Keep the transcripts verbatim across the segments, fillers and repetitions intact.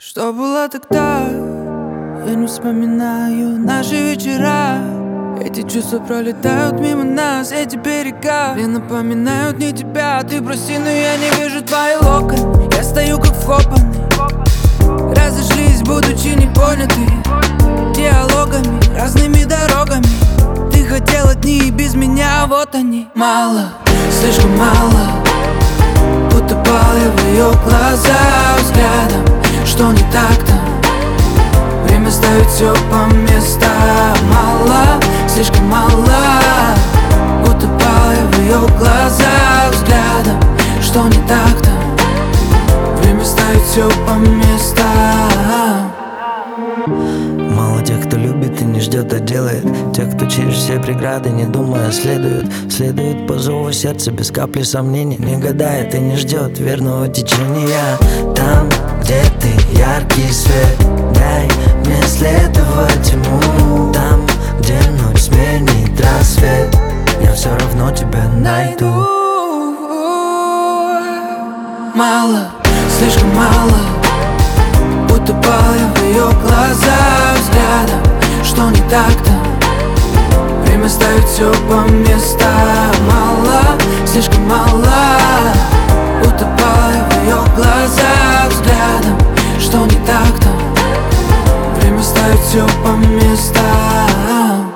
Что было тогда? Я не вспоминаю наши вечера. Эти чувства пролетают мимо нас, эти берега мне напоминают не тебя. Ты прости, но я не вижу твои локоны. Я стою как вкопанный. Разошлись, будучи не поняты диалогами, разными дорогами. Ты хотела дни без меня, вот они. Мало, слишком мало. Утопал я в ее глазах взглядом. Что не так-то? Время ставит все по местам. Мало, слишком мало. Утопал я в ее глазах взглядом. Что не так-то? Время ставит все по местам. Мало тех, кто любит и не ждет, а делает. Тех, кто через все преграды, не думая, следует. Следует по зову сердца, без капли сомнений. Не гадает и не ждет верного течения. Там, где ты, яркий свет, дай мне следовать ему. Там, где ночь сменит рассвет, я все равно тебя найду. Мало, слишком мало. Утопал я в ее глазах взглядом. Что не так-то? Время ставит все по местам. Мало, слишком мало. Утопал я в ее глазах взглядом. Что не так-то? Время ставит все по местам.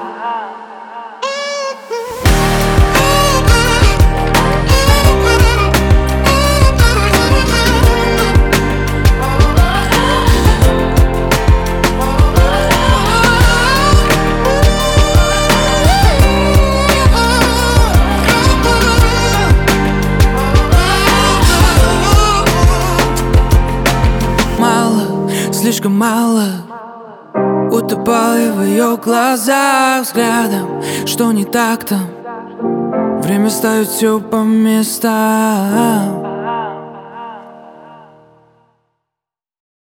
Слишком мало. Утопал я в ее глазах взглядом. Что не так-то? Время ставит все по местам.